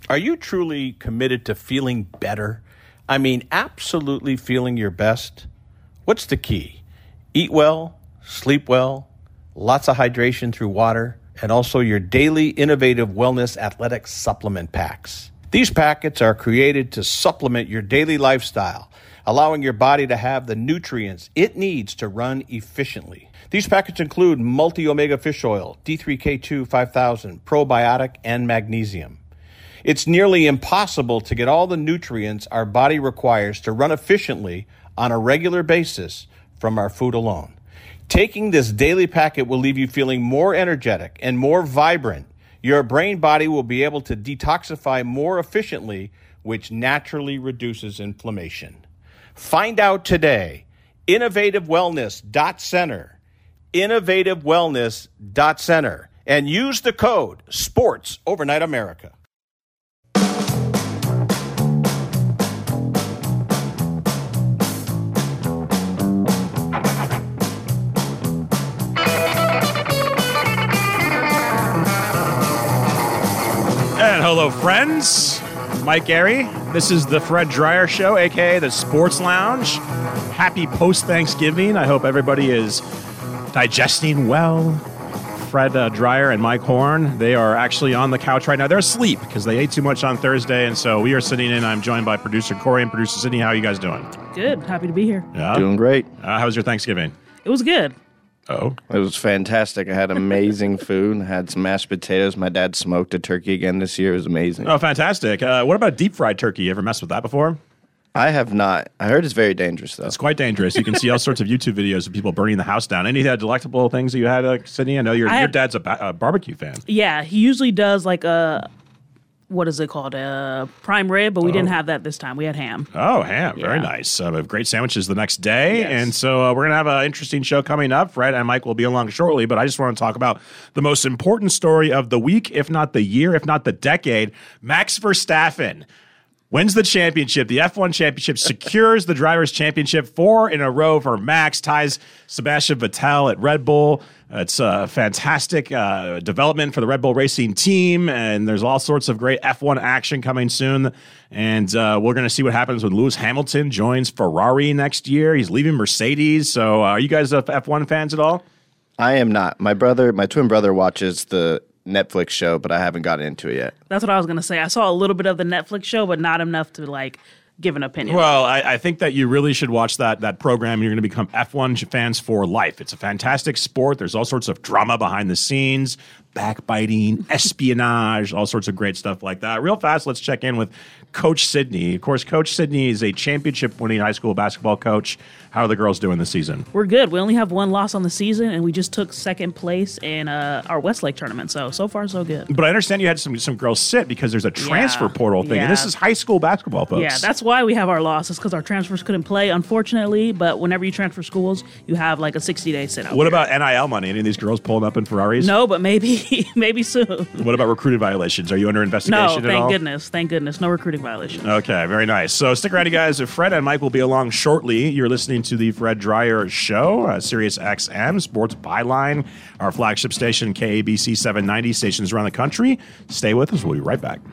Are you truly committed to feeling better? I mean, absolutely feeling your best? What's the key? Eat well, sleep well, lots of hydration through water, and also your daily innovative wellness athletic supplement packs. These packets are created to supplement your daily lifestyle, allowing your body to have the nutrients it needs to run efficiently. These packets include multi-omega fish oil, D3K2 5000, probiotic, and magnesium. It's nearly impossible to get all the nutrients our body requires to run efficiently on a regular basis from our food alone. Taking this daily packet will leave you feeling more energetic and more vibrant. Your brain body will be able to detoxify more efficiently, which naturally reduces inflammation. Find out today. InnovativeWellness.Center. InnovativeWellness.Center. And use the code SPORTS Overnight America. And hello, friends. Mike Airy. This is the Fred Dryer Show, a.k.a. the Sports Lounge. Happy post-Thanksgiving. I hope everybody is digesting well. Fred Dryer and Mike Horn, they are actually on the couch right now. They're asleep because they ate too much on Thursday, and so we are sitting in. I'm joined by producer Corey and producer Sydney. How are you guys doing? Good. Happy to be here. Yeah? Doing great. How was your Thanksgiving? It was good. Oh. It was fantastic. I had amazing food. I had some mashed potatoes. My dad smoked a turkey again this year. It was amazing. Oh, fantastic. What about deep fried turkey? You ever messed with that before? I have not. I heard it's very dangerous, though. It's quite dangerous. You can see all sorts of YouTube videos of people burning the house down. Any delectable things that you had, Sydney? I know your dad's a barbecue fan. Yeah, he usually does like a, what is it called? A prime rib, but we didn't have that this time. We had ham. Oh, ham. Yeah. Very nice. We have great sandwiches the next day. Yes. And so we're going to have an interesting show coming up. Fred and Mike will be along shortly, but I just want to talk about the most important story of the week, if not the year, if not the decade. Max Verstappen wins the championship. The F1 championship secures the Drivers' Championship 4 in a row for Max, ties Sebastian Vettel at Red Bull. It's a fantastic development for the Red Bull Racing team, and there's all sorts of great F1 action coming soon. And we're going to see what happens when Lewis Hamilton joins Ferrari next year. He's leaving Mercedes. So are you guys F1 fans at all? I am not. My twin brother watches the Netflix show, but I haven't gotten into it yet. That's what I was going to say. I saw a little bit of the Netflix show, but not enough to like give an opinion. Well, I think that you really should watch that program. You're going to become F1 fans for life. It's a fantastic sport. There's all sorts of drama behind the scenes, backbiting, espionage, all sorts of great stuff like that. Real fast, let's check in with Coach Sydney. Of course, Coach Sydney is a championship-winning high school basketball coach. How are the girls doing this season? We're good. We only have one loss on the season, and we just took second place in our Westlake tournament. So far, so good. But I understand you had some girls sit because there's a transfer portal thing. Yeah. And this is high school basketball, folks. Yeah, that's why we have our losses, because our transfers couldn't play, unfortunately. But whenever you transfer schools, you have like a 60-day sit-out. What about NIL money? Any of these girls pulling up in Ferraris? No, but maybe soon. What about recruiting violations? Are you under investigation No, at all? Thank goodness. No recruiting violation. Okay, very nice. So stick around, you guys. Fred and Mike will be along shortly. You're listening to the Fred Dryer Show, Sirius XM, Sports Byline, our flagship station, KABC 790, stations around the country. Stay with us. We'll be right back.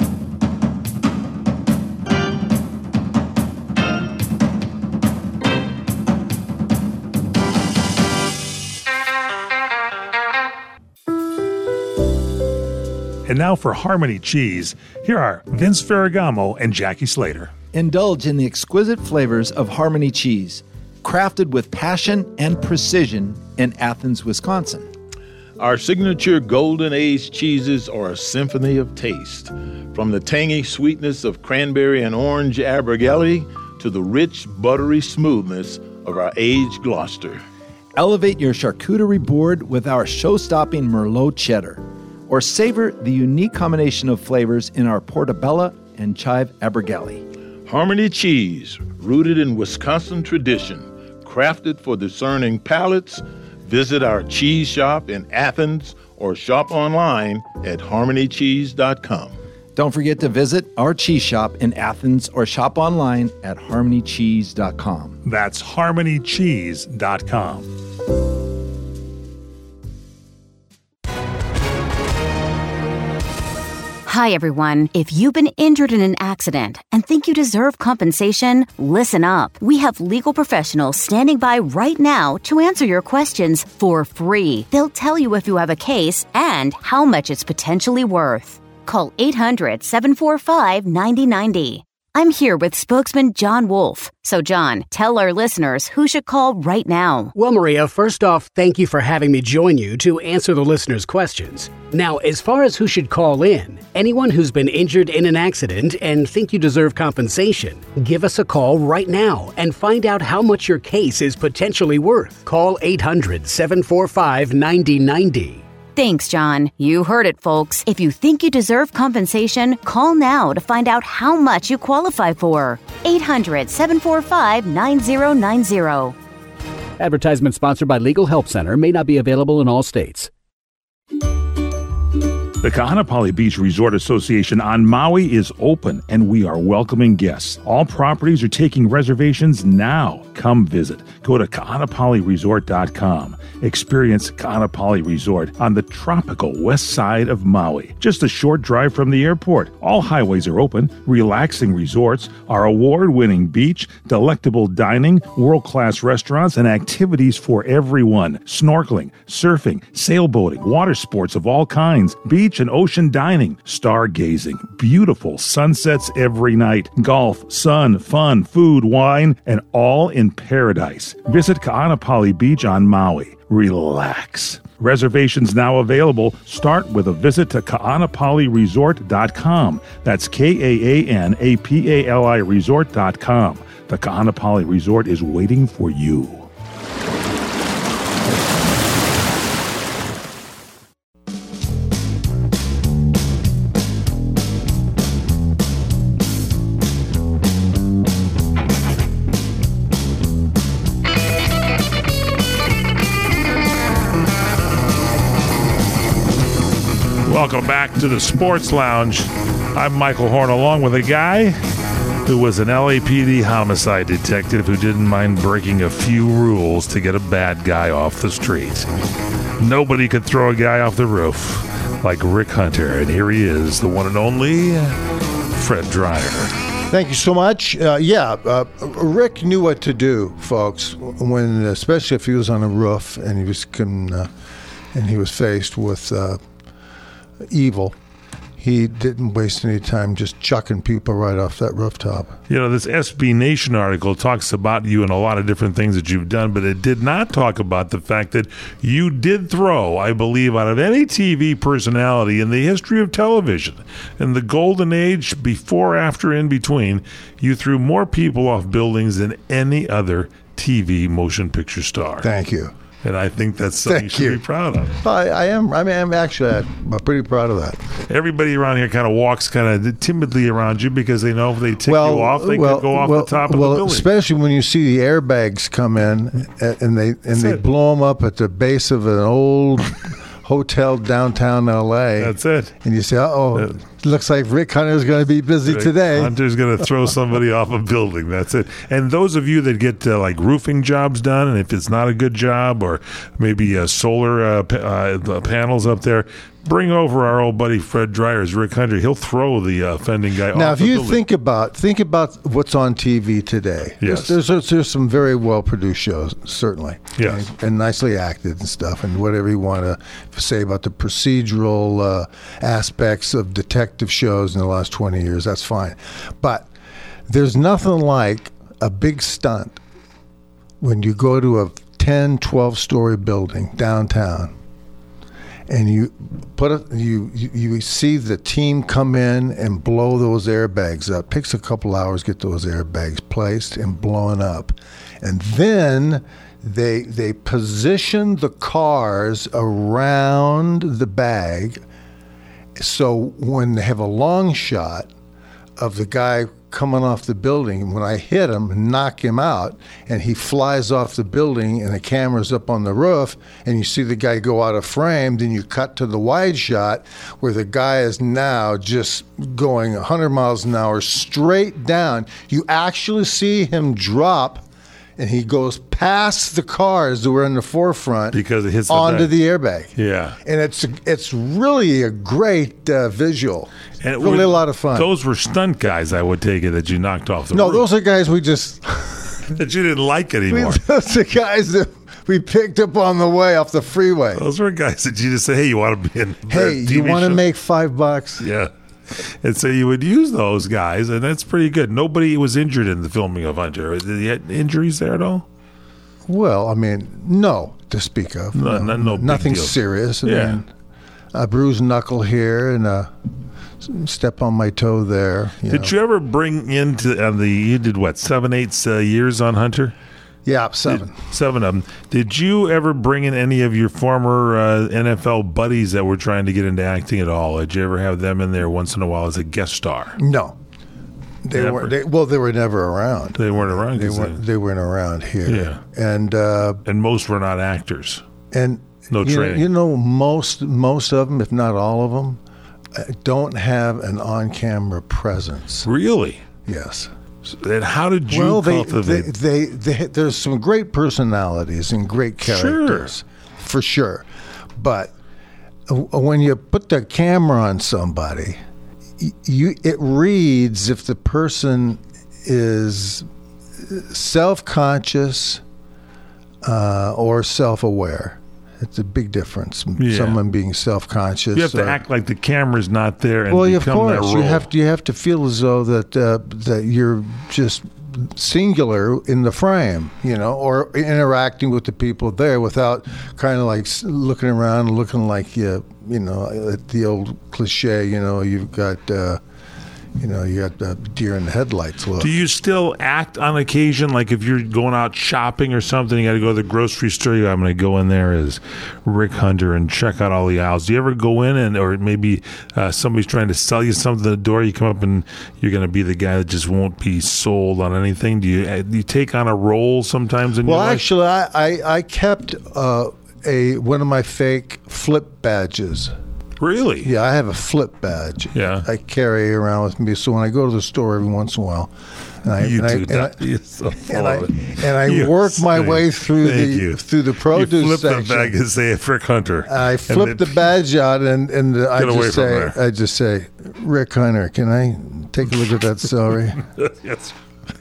And now for Harmony Cheese, here are Vince Ferragamo and Jackie Slater. Indulge in the exquisite flavors of Harmony Cheese, crafted with passion and precision in Athens, Wisconsin. Our signature golden aged cheeses are a symphony of taste. From the tangy sweetness of cranberry and orange Abergele to the rich, buttery smoothness of our aged Gloucester. Elevate your charcuterie board with our show-stopping Merlot cheddar, or savor the unique combination of flavors in our Portobello and Chive Abergele. Harmony Cheese, rooted in Wisconsin tradition, crafted for discerning palates. Visit our cheese shop in Athens or shop online at harmonycheese.com. Don't forget to visit our cheese shop in Athens or shop online at harmonycheese.com. That's harmonycheese.com. Hi, everyone. If you've been injured in an accident and think you deserve compensation, listen up. We have legal professionals standing by right now to answer your questions for free. They'll tell you if you have a case and how much it's potentially worth. Call 800-745-9090. I'm here with spokesman John Wolf. So, John, tell our listeners who should call right now. Well, Maria, first off, thank you for having me join you to answer the listeners' questions. Now, as far as who should call in, anyone who's been injured in an accident and think you deserve compensation, give us a call right now and find out how much your case is potentially worth. Call 800-745-9090. Thanks, John. You heard it, folks. If you think you deserve compensation, call now to find out how much you qualify for. 800-745-9090. Advertisement sponsored by Legal Help Center, may not be available in all states. The Kahanapali Beach Resort Association on Maui is open, and we are welcoming guests. All properties are taking reservations now. Come visit. Go to kahanapaliresort.com. Experience Kahanapali Resort on the tropical west side of Maui, just a short drive from the airport. All highways are open, relaxing resorts, our award-winning beach, delectable dining, world-class restaurants, and activities for everyone. Snorkeling, surfing, sailboating, water sports of all kinds, beach and ocean dining, stargazing, beautiful sunsets every night, golf, sun, fun, food, wine, and all in paradise. Visit Kaanapali Beach on Maui. Relax. Reservations now available. Start with a visit to kaanapaliresort.com. That's KAANAPALI resort.com. The Kaanapali Resort is waiting for you. Welcome back to the Sports Lounge. I'm Michael Horn, along with a guy who was an LAPD homicide detective who didn't mind breaking a few rules to get a bad guy off the street. Nobody could throw a guy off the roof like Rick Hunter, and here he is, the one and only Fred Dreyer. Thank you so much. Rick knew what to do, folks, when, especially if he was on a roof and he was faced with evil. He didn't waste any time just chucking people right off that rooftop. You know, this SB Nation article talks about you and a lot of different things that you've done, but it did not talk about the fact that you did throw, I believe, out of any TV personality in the history of television, in the golden age, before, after, in between, you threw more people off buildings than any other TV motion picture star. Thank you. And I think that's something you should be proud of. I am. I mean, I'm pretty proud of that. Everybody around here kind of walks kind of timidly around you because they know if they tick you off, they could go off the top of the building. Especially when you see the airbags come in and they blow them up at the base of an old hotel downtown L.A. That's it. And you say, uh-oh, looks like Rick Hunter's going to be busy today. Hunter's going to throw somebody off a building. That's it. And those of you that get like roofing jobs done, and if it's not a good job, or maybe solar panels up there, bring over our old buddy Fred Dreyer's Rick Hunter. He'll throw the offending guy off the building. Now, if you think about what's on TV today, yes. there's some very well-produced shows, certainly. Yes. And nicely acted and stuff, and whatever you want to say about the procedural aspects of detective shows in the last 20 years, that's fine. But there's nothing like a big stunt when you go to a 10, 12-story building downtown, and you see the team come in and blow those airbags up. Takes a couple hours to get those airbags placed and blown up, and then they position the cars around the bag, so when they have a long shot of the guy coming off the building, when I hit him, knock him out, and he flies off the building and the camera's up on the roof and you see the guy go out of frame, then you cut to the wide shot where the guy is now just going 100 miles an hour straight down. You actually see him drop and he goes past the cars that were in the forefront because it hits onto the airbag. Yeah. And it's really a great visual. And really a lot of fun. Those were stunt guys, I would take it, that you knocked off the roof. Those are guys we just... that you didn't like anymore. Those are guys that we picked up on the way off the freeway. Those were guys that you just say, hey, you want to be in Hey, TV you want to show? make $5? Yeah. And so you would use those guys, and that's pretty good. Nobody was injured in the filming of Hunter. Did he have injuries there at all? Well, I mean, no, to speak of. No big nothing deal. serious. I Yeah. mean, a bruised knuckle here and a step on my toe there. Did you ever bring into you did what, 7, 8 years on Hunter? Yeah, 7. 7 of them. Did you ever bring in any of your former NFL buddies that were trying to get into acting at all? Did you ever have them in there once in a while as a guest star? No. They Never. weren't. They were never around. They weren't around. They weren't around here. Yeah. And most were not actors. And no training. You know, most of them, if not all of them, don't have an on-camera presence. Really? Yes. And how did you cultivate? They there's some great personalities and great characters, for sure. But when you put the camera on somebody, it reads if the person is self-conscious or self-aware. It's a big difference. Yeah. Someone being self-conscious. You have to act like the camera's not there and of become that course, role. you have to feel as though that you're just singular in the frame, or interacting with the people there without kind of like looking around, looking like the old cliche. You've got. You got the deer in the headlights look. Do you still act on occasion? Like if you're going out shopping or something, you got to go to the grocery store. I'm going to go in there as Rick Hunter and check out all the aisles. Do you ever go in or maybe somebody's trying to sell you something at the door? You come up and you're going to be the guy that just won't be sold on anything. Do you take on a role sometimes in your life? Actually, I kept one of my fake flip badges. Really? Yeah, I have a flip badge. Yeah. I carry around with me, so when I go to the store every once in a while, and I work my way through the produce you flip section. the bag and say Rick Hunter. I flip the badge out and I just say, Rick Hunter, can I take a look at that celery? Yes.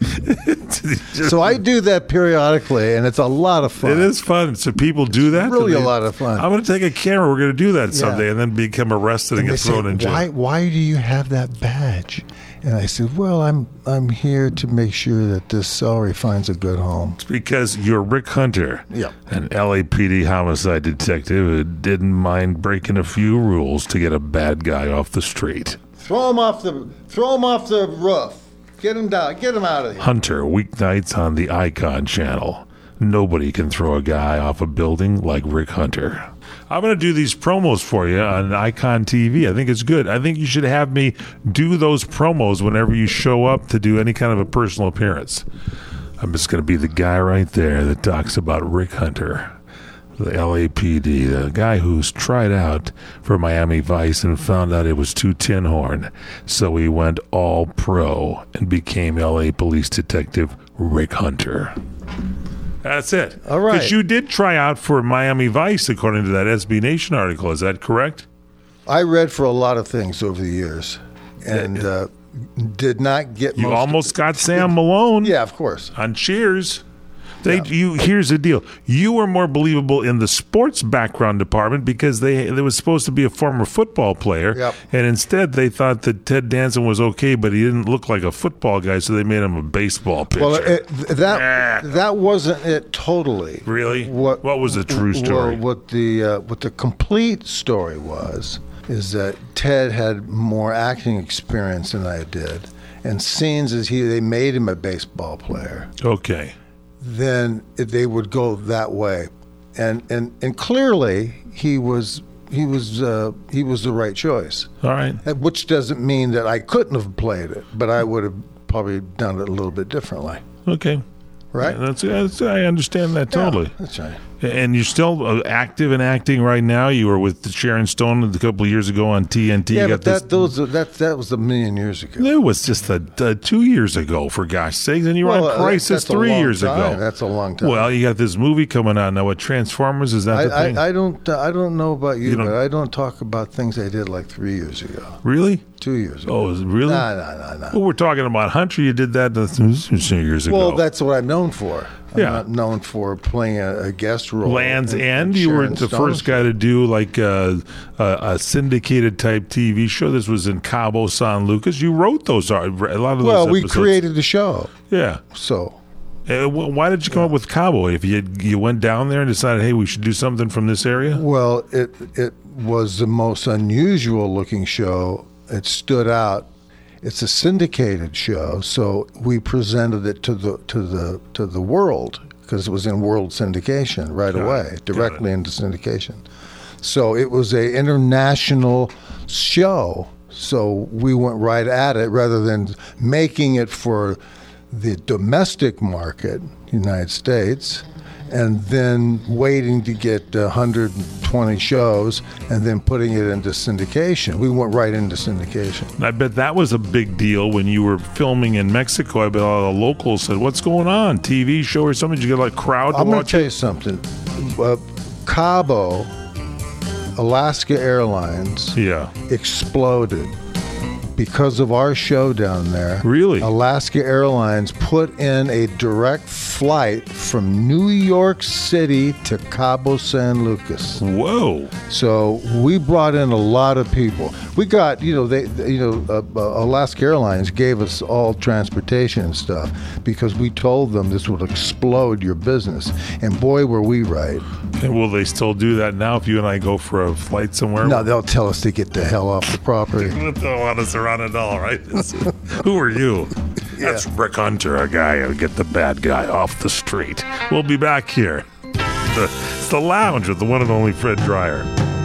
So I do that periodically, and it's a lot of fun. It is fun. So people do that? Really a lot of fun. I'm going to take a camera. We're going to do that someday, and then become arrested and get thrown in jail. Why do you have that badge? And I said, well, I'm here to make sure that this celery finds a good home. It's because you're Rick Hunter, yeah, an LAPD homicide detective who didn't mind breaking a few rules to get a bad guy off the street. Throw him off the roof. Get him down. Get him out of here. Hunter, weeknights on the Icon Channel. Nobody can throw a guy off a building like Rick Hunter. I'm going to do these promos for you on Icon TV. I think it's good. I think you should have me do those promos whenever you show up to do any kind of a personal appearance. I'm just going to be the guy right there that talks about Rick Hunter, the LAPD, the guy who's tried out for Miami Vice and found out it was too tin horn. So he went all pro and became LA Police Detective Rick Hunter. That's it. All right. Because you did try out for Miami Vice, according to that SB Nation article. Is that correct? I read for a lot of things over the years, and did not get. You almost got Sam Malone. Yeah, of course. On Cheers. Here's the deal. You were more believable in the sports background department because there was supposed to be a former football player, Yep. and instead they thought that Ted Danson was okay, but he didn't look like a football guy, so they made him a baseball pitcher. Well, that wasn't it totally. Really? What was the true story? Well, what the complete story is that Ted had more acting experience than I did, and scenes they made him a baseball player. Okay. Then they would go that way, and clearly he was the right choice. All right. Which doesn't mean that I couldn't have played it, but I would have probably done it a little bit differently. Okay. Right? Yeah, I understand that totally. Yeah, that's right. And you're still active in acting right now. You were with Sharon Stone a couple of years ago on TNT. Yeah, but that was a million years ago. It was just 2 years ago, for gosh sakes. And you were on Crisis 3 years ago. That's a long time. Well, you got this movie coming out now with Transformers. Is that the thing? I don't know about you, but I don't talk about things I did like 3 years ago. Really? 2 years ago. Oh, is it really? No. Well, we're talking about Hunter. You did that 2 years ago. Well, that's what I'm known for. I'm Yeah. not known for playing a guest role. Land's End. You were the first guy to do like a syndicated type TV show. This was in Cabo San Lucas. You wrote those. A lot of those. Well, we episodes. created the show. Yeah. So. Why did you come up with Cabo? If you went down there and decided, hey, we should do something from this area? Well, it was the most unusual looking show. It stood out. It's a syndicated show, so we presented it to the world because it was in world syndication right away, directly into syndication. So it was a international show. So we went right at it rather than making it for the domestic market, United States, and then waiting to get 120 shows and then putting it into syndication. We went right into syndication. I bet that was a big deal when you were filming in Mexico. I bet all the locals said, what's going on? TV show or something? Did you get like a crowd to watch? I'm going to tell you something. Cabo, Alaska Airlines exploded because of our show down there. Really? Alaska Airlines put in a direct flight from New York City to Cabo San Lucas. Whoa! So we brought in a lot of people. We got, Alaska Airlines gave us all transportation and stuff because we told them this would explode your business. And boy, were we right. And will they still do that now if you and I go for a flight somewhere? No, they'll tell us to get the hell off the property. They don't want us around at all, right? Who are you? Yeah. That's Rick Hunter, a guy who'll get the bad guy off the street. We'll be back here. It's the Lounge with the one and only Fred Dreyer.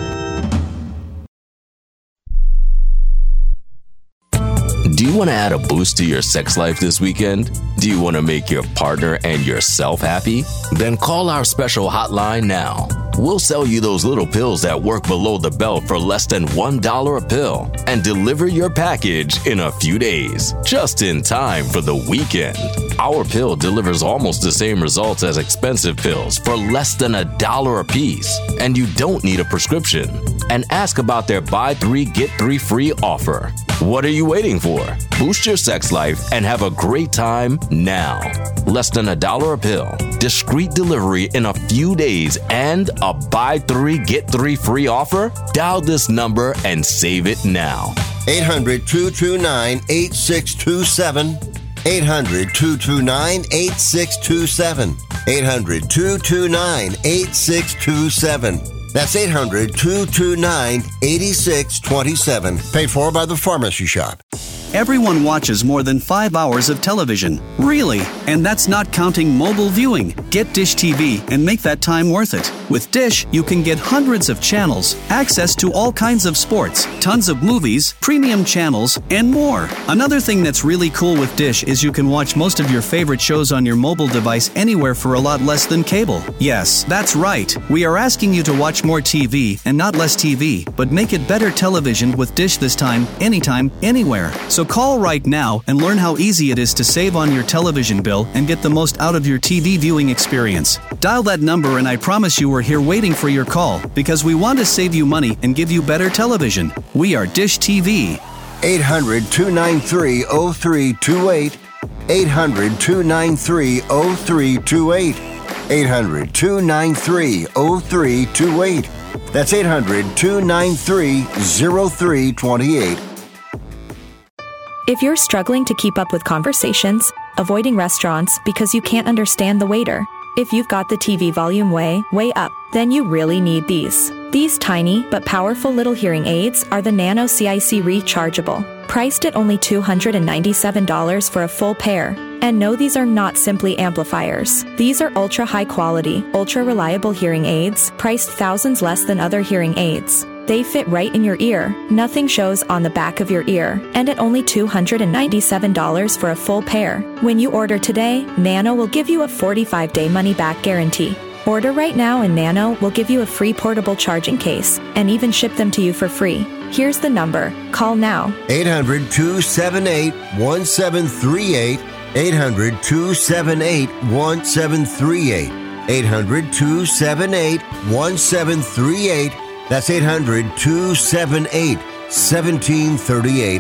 Do you want to add a boost to your sex life this weekend? Do you want to make your partner and yourself happy? Then call our special hotline now. We'll sell you those little pills that work below the belt for less than $1 a pill and deliver your package in a few days, just in time for the weekend. Our pill delivers almost the same results as expensive pills for less than $1 a piece, and you don't need a prescription. And ask about their buy 3 get 3 free offer. What are you waiting for? Boost your sex life and have a great time now. Less than $1 a pill, discreet delivery in a few days, and a buy 3 get 3 free offer? Dial this number and save it now. 800-229-8627. 800-229-8627. 800-229-8627. That's 800-229-8627. Paid for by the Pharmacy Shop. Everyone watches more than 5 hours of television. Really? And that's not counting mobile viewing. Get Dish TV and make that time worth it. With Dish, you can get hundreds of channels, access to all kinds of sports, tons of movies, premium channels, and more. Another thing that's really cool with Dish is you can watch most of your favorite shows on your mobile device anywhere for a lot less than cable. Yes, that's right. We are asking you to watch more TV and not less TV, but make it better television with Dish this time, anytime, anywhere. So call right now and learn how easy it is to save on your television bill and get the most out of your TV viewing experience. Dial that number and I promise you we're here waiting for your call because we want to save you money and give you better television. We are Dish TV. 800-293-0328. 800-293-0328. 800-293-0328. That's 800-293-0328. If you're struggling to keep up with conversations, avoiding restaurants because you can't understand the waiter, if you've got the TV volume way up, then you really need these. These tiny but powerful little hearing aids are the Nano CIC Rechargeable, priced at only $297 for a full pair. And no, these are not simply amplifiers. These are ultra high quality, ultra reliable hearing aids, priced thousands less than other hearing aids. They fit right in your ear, nothing shows on the back of your ear, and at only $297 for a full pair. When you order today, Nano will give you a 45-day money-back guarantee. Order right now and Nano will give you a free portable charging case and even ship them to you for free. Here's the number. Call now. 800-278-1738. 800-278-1738. 800-278-1738. That's 800-278-1738.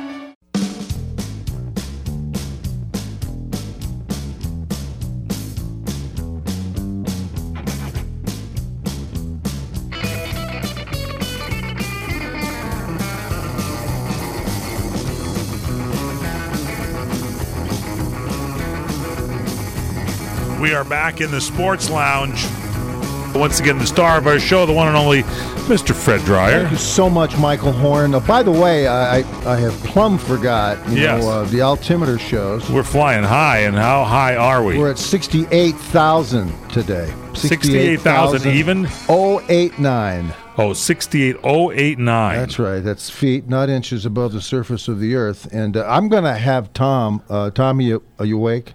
We are back in the Sports Lounge. Once again, the star of our show, the one and only Mr. Fred Dreyer. Thank you so much, Michael Horn. By the way, I have plumb forgot, the altimeter shows. We're flying high, and how high are we? We're at 68,000 today. 68,000 even? 089. Oh, 68,089. That's right. That's feet, not inches above the surface of the earth. And I'm going to have Tom. Tommy, are you awake?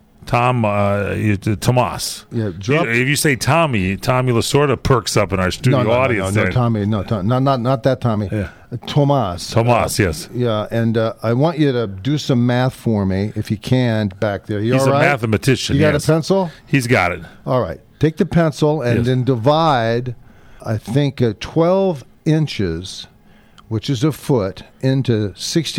Tomas. Yeah, if you say Tommy Lasorda perks up in our studio audience. No, Tommy, not that Tommy. Yeah. Tomas. Yes. Yeah, and I want you to do some math for me, if you can, back there. He's a mathematician. You got a pencil? He's got it. All right. Take the pencil and then divide, I think, 12 inches, which is a foot, into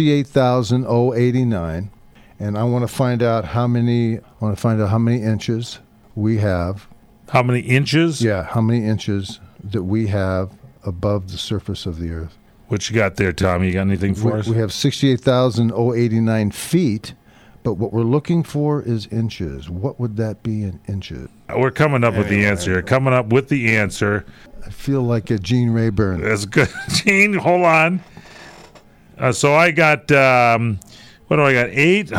68,089. And I want to find out how many inches we have. How many inches? Yeah, how many inches that we have above the surface of the earth. What you got there, Tommy? You got anything for us? We have 68,089 feet, but what we're looking for is inches. What would that be in inches? We're coming up with the answer. Coming up with the answer. I feel like a Gene Rayburn. That's good. Gene, hold on. So I got... what do I got?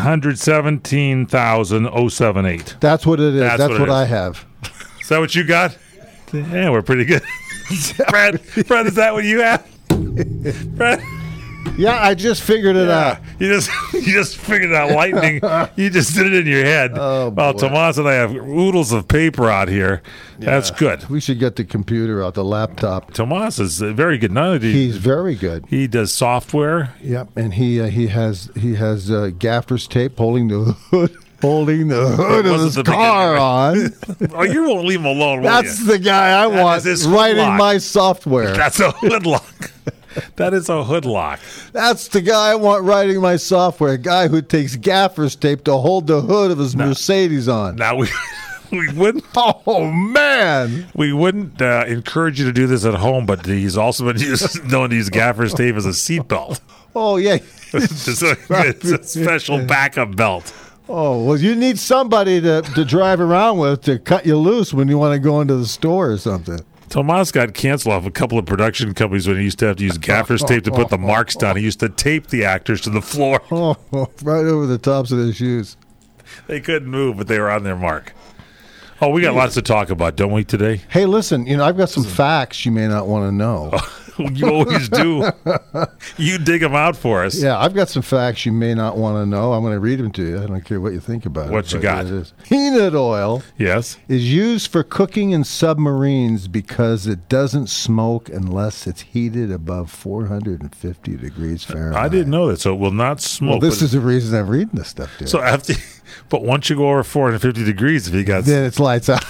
817,078. That's what it is. That's what I have. Is that what you got? Yeah, we're pretty good. Fred, is that what you have? Fred? Yeah, I just figured it out. You just figured out lightning. You just did it in your head. Oh, well, Tomas and I have oodles of paper out here. Yeah. That's good. We should get the computer out, the laptop. Tomas is very good. He's very good. He does software. Yep, and he has gaffer's tape holding the hood. Holding the hood of his car on. Oh, you won't leave him alone, will That's you? the guy I want writing my software. That's a hood lock. That is a hood lock. That's the guy I want writing my software. A guy who takes gaffer's tape to hold the hood of his Mercedes on. Now we wouldn't. Oh man, we wouldn't encourage you to do this at home. But he's also been known to use gaffer's tape as a seatbelt. Oh yeah, it's a special backup belt. Oh, well, you need somebody to drive around with to cut you loose when you want to go into the store or something. Tomas got canceled off a couple of production companies when he used to have to use gaffer's tape to put the marks down. He used to tape the actors to the floor. Oh, right over the tops of their shoes. They couldn't move, but they were on their mark. Oh, we got lots to talk about, don't we, today? Hey, listen, I've got some facts you may not want to know. You always do. You dig them out for us. Yeah, I've got some facts you may not want to know. I'm going to read them to you. I don't care what you think about it. What you got? Peanut oil is used for cooking in submarines because it doesn't smoke unless it's heated above 450 degrees Fahrenheit. I didn't know that, so it will not smoke. Well, this is the reason I'm reading this stuff, dude. So but once you go over 450 degrees, if you got... Then it's lights out.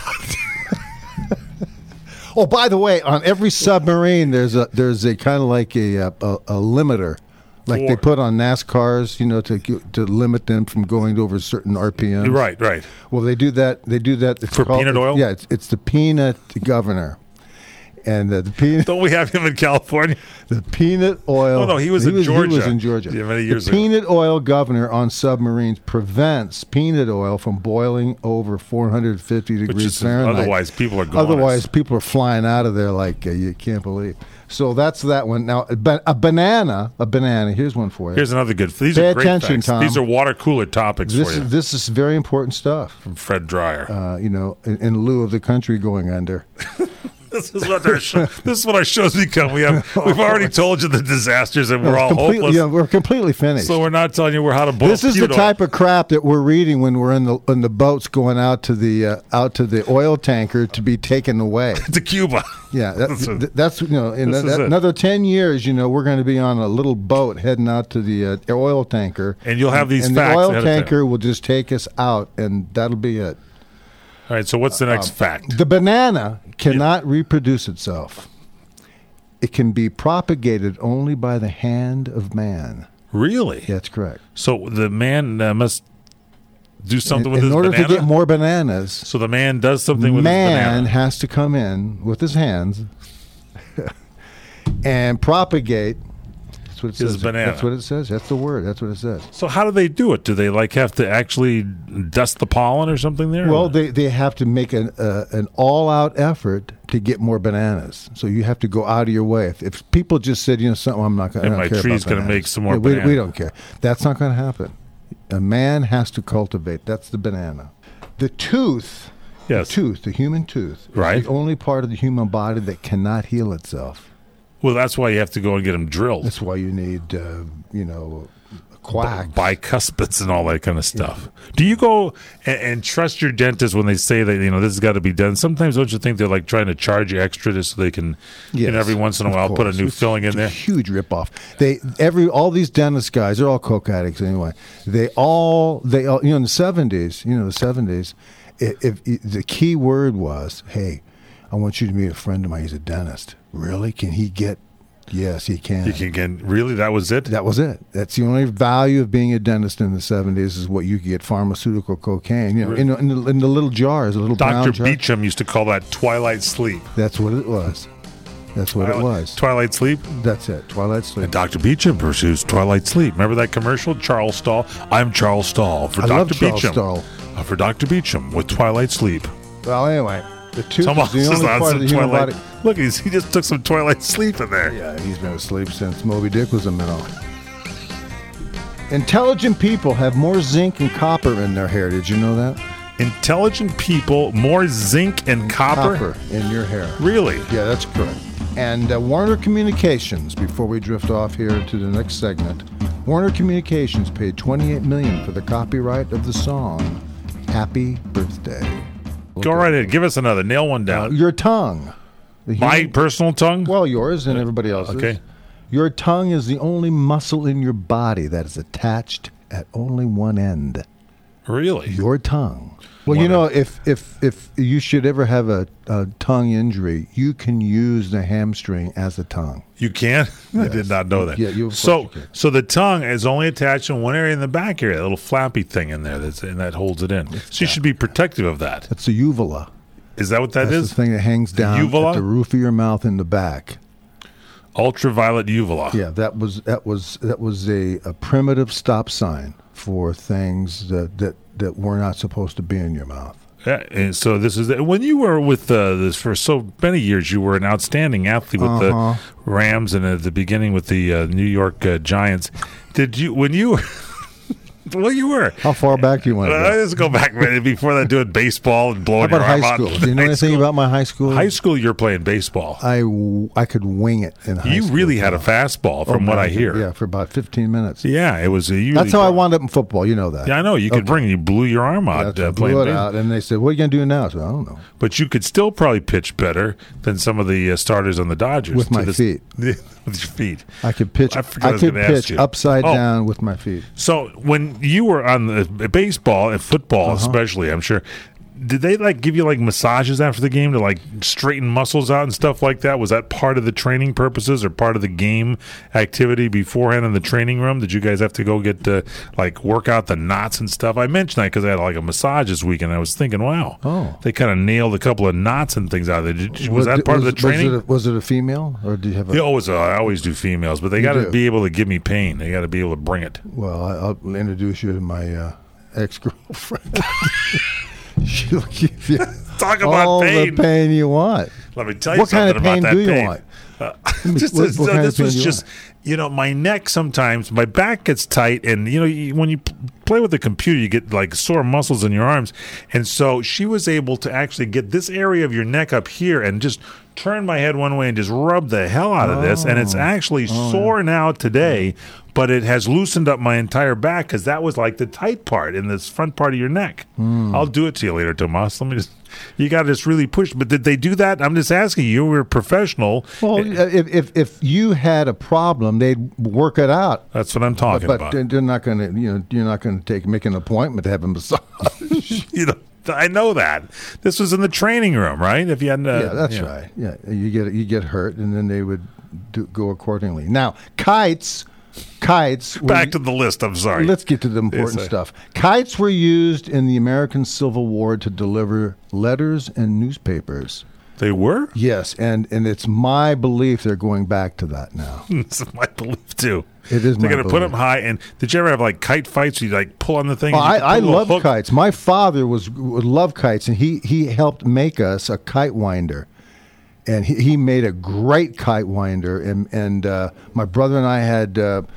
Oh, by the way, on every submarine, there's a kind of like a limiter, like they put on NASCARs, to limit them from going over certain RPMs. Right. Well, they do that. It's for peanut oil. Yeah, it's the peanut governor, and the peanut. Don't we have him in California? The peanut oil. Oh no, he was in Georgia. He was in Georgia. Yeah, many years ago. Peanut oil governor on submarines prevents peanut oil from boiling over 450 degrees Fahrenheit. Otherwise, people are going. Otherwise, people are flying out of there like you can't believe. So that's that one. Now, a banana. Here's one for you. Here's another good. These Pay are great attention, facts. Tom. These are water cooler topics for you. This is very important stuff from Fred Dreyer. In lieu of the country going under. This is what our shows become. We've already told you the disasters, and we're all hopeless. Yeah, we're completely finished. So we're not telling you how to boil. This is the type of crap that we're reading when we're in the boats going out to the oil tanker to be taken away to Cuba. Yeah, that's in another 10 years, we're going to be on a little boat heading out to the oil tanker, and you'll have these and facts. The oil tanker will just take us out, and that'll be it. All right, so what's the next fact? The banana cannot reproduce itself. It can be propagated only by the hand of man. Really? That's correct. So the man must do something with his banana? In order to get more bananas. So the man does something with his banana. Man has to come in with his hands and propagate. His banana. That's what it says. That's the word. That's what it says. So how do they do it? Do they have to actually dust the pollen or something there? Well, they have to make an all-out effort to get more bananas. So you have to go out of your way. If people just said, something, I'm not going to. My tree's going to make some more. We don't care. That's not going to happen. A man has to cultivate. That's the banana. The tooth. Yes. The human tooth. Right. Is the only part of the human body that cannot heal itself. Well, that's why you have to go and get them drilled. That's why you need, quacks. Bicuspids and all that kind of stuff. Yeah. Do you go and trust your dentist when they say that, this has got to be done? Sometimes don't you think they're trying to charge you extra just so they can, every once in a while put a new filling in there? It's a huge ripoff. All these dentist guys, they're all coke addicts anyway. They all in the 70s, if the key word was, hey, I want you to meet a friend of mine. He's a dentist. Really? Can he get? Yes, he can. He can get. Really? That was it? That was it. That's the only value of being a dentist in the 70s is what you could get pharmaceutical cocaine. In the little jars, a little brown jar. Dr. Beecham used to call that twilight sleep. That's what it was. That's what it was. Twilight sleep? That's it. Twilight sleep. And Dr. Beecham pursues twilight sleep. Remember that commercial? Charles Stahl. I'm Charles Stahl for Dr. Beecham. For Dr. Beecham with twilight sleep. Well, anyway. The tooth is the only part of the human body. Look, he just took some twilight sleep in there. Yeah, he's been asleep since Moby Dick was a minnow. Intelligent people have more zinc and copper in their hair. Did you know that? Intelligent people, more zinc and copper? In your hair. Really? Yeah, that's correct. And Warner Communications, before we drift off here to the next segment, Warner Communications paid $28 million for the copyright of the song "Happy Birthday." Go right ahead. Give us another. Nail one down. Your tongue. My personal tongue? Well, yours and everybody else's. Okay. Your tongue is the only muscle in your body that is attached at only one end. Really? Your tongue. Well, if you should ever have a tongue injury, you can use the hamstring as a tongue. You can? Yes. I did not know that. Yeah, so the tongue is only attached in one area in the back area, a little flappy thing in there that holds it in. So you should be protective of that. That's the uvula. Is that what that That's is? The thing that hangs down at the roof of your mouth in the back. Ultraviolet uvula. Yeah, that was a primitive stop sign for things that were not supposed to be in your mouth. Yeah, and so this is when you were with this for so many years. You were an outstanding athlete with the Rams, and at the beginning with the New York Giants. Did you when you? Well, you were. How far back do you want to go? Let's go back before that, doing baseball and blowing your arm out. How about high school? Do you know anything about my high school? High school, you're playing baseball. I could wing it in high school. You really had a fastball, from what I hear. Yeah, for about 15 minutes. Yeah, it was. That's how I wound up in football. You know that. Yeah, I know. You could you blew your arm out playing blew it out, and they said, "What are you going to do now?" So I don't know. But you could still probably pitch better than some of the starters on the Dodgers with my feet. With your feet, I could pitch. I could pitch upside down with my feet. So when you were on the baseball and football, especially, I'm sure, did they give you massages after the game to straighten muscles out and stuff like that? Was that part of the training purposes or part of the game activity beforehand in the training room? Did you guys have to go get work out the knots and stuff? I mentioned that because I had a massage this weekend. I was thinking, wow, they kind of nailed a couple of knots and things out there. Was that part of the training? Was it a female or did you have? I always do females, but they got to be able to give me pain. They got to be able to bring it. Well, I'll introduce you to my ex-girlfriend. She'll give you talk about all pain. the pain you want. Let me tell you something about that pain. What kind of pain do you want? This was just, my neck sometimes, my back gets tight, and when you play with the computer, you get like sore muscles in your arms, and so she was able to actually get this area of your neck up here and just turn my head one way and just rub the hell out of this, and it's actually sore now today, but it has loosened up my entire back because that was like the tight part in this front part of your neck. I'll do it to you later, Tomas. You got to just really push. But did they do that? I'm just asking you. You were a professional. Well, if you had a problem, they'd work it out. That's what I'm talking about. But they're not going to, you're not going to make an appointment to have a massage. I know that. This was in the training room, right? If you had, that's right. Yeah, you get hurt, and then they would go accordingly. Now, kites. Back to the list. I'm sorry. Let's get to the important stuff. Kites were used in the American Civil War to deliver letters and newspapers. They were? Yes, and it's my belief they're going back to that now. It's my belief too. It is. They're going to put them high. And did you ever have like kite fights? Where you like pull on the thing. Well, I love kites. My father would love kites, and he helped make us a kite winder. And he made a great kite winder, and my brother and I had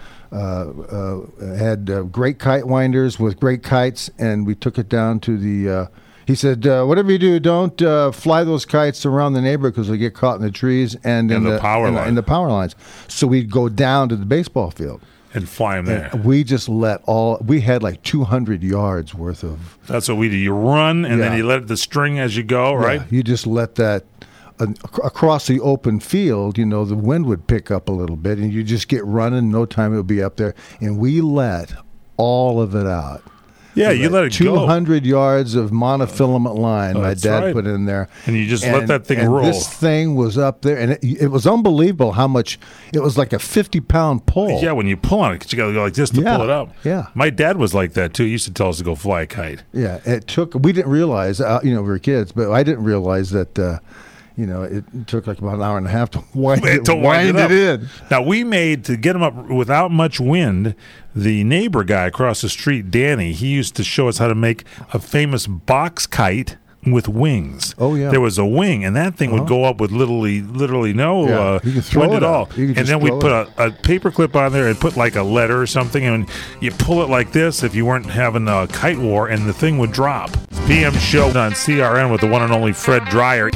great kite winders with great kites, and we took it down to the. He said, "Whatever you do, don't fly those kites around the neighborhood because they get caught in the trees and in the power lines." So we'd go down to the baseball field and fly them there. And we just we had like 200 yards worth of. That's what we do. You run and then you let the string as you go, right? You just let that. Across the open field, the wind would pick up a little bit, and you just get running. No time it would be up there, and we let all of it out. Yeah, you let it 200 yards of monofilament line my dad put in there. And you just let that thing roll. This thing was up there, and it was unbelievable how much, it was like a 50-pound pull. Yeah, when you pull on it, because you got to go like this to pull it up. Yeah. My dad was like that, too. He used to tell us to go fly a kite. Yeah, we didn't realize, we were kids, but I didn't realize that... it took like about an hour and a half to wind it in. Now, we made, to get them up without much wind, the neighbor guy across the street, Danny, he used to show us how to make a famous box kite with wings. Oh, yeah. There was a wing, and that thing would go up with literally no wind at all. And then we'd put a paper clip on there and put like a letter or something, and you pull it like this if you weren't having a kite war, and the thing would drop. PM show on CRN with the one and only Fred Dreyer.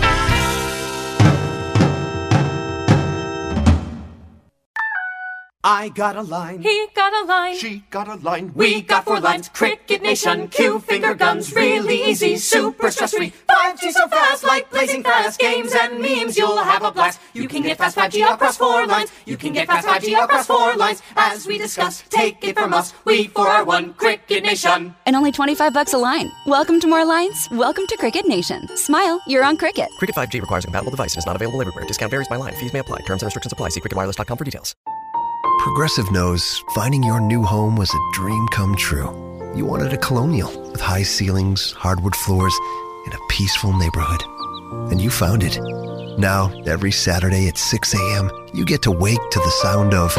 I got a line. He got a line. She got a line. We got 4 lines. Cricket Nation. Cue finger guns. Really easy. Super stress-free. 5G so fast. Like blazing fast. Games and memes. You'll have a blast. You can get fast 5G across 4 lines. You can get fast 5G across 4 lines. As we discuss, take it from us. We 4 are 1. Cricket Nation. And only $25 a line. Welcome to more lines. Welcome to Cricket Nation. Smile. You're on Cricket. Cricket 5G requires a compatible device and is not available everywhere. Discount varies by line. Fees may apply. Terms and restrictions apply. See cricketwireless.com for details. Progressive knows finding your new home was a dream come true. You wanted a Colonial with high ceilings, hardwood floors, and a peaceful neighborhood. And you found it. Now, every Saturday at 6 a.m., you get to wake to the sound of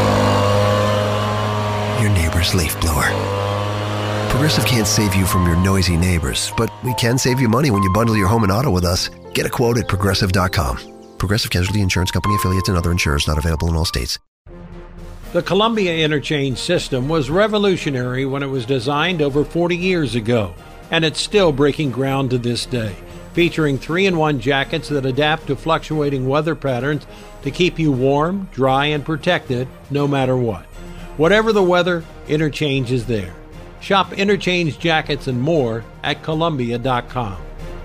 your neighbor's leaf blower. Progressive can't save you from your noisy neighbors, but we can save you money when you bundle your home and auto with us. Get a quote at Progressive.com. Progressive Casualty Insurance Company affiliates and other insurers not available in all states. The Columbia Interchange system was revolutionary when it was designed over 40 years ago, and it's still breaking ground to this day, featuring 3-in-1 jackets that adapt to fluctuating weather patterns to keep you warm, dry, and protected no matter what. Whatever the weather, Interchange is there. Shop Interchange jackets and more at Columbia.com.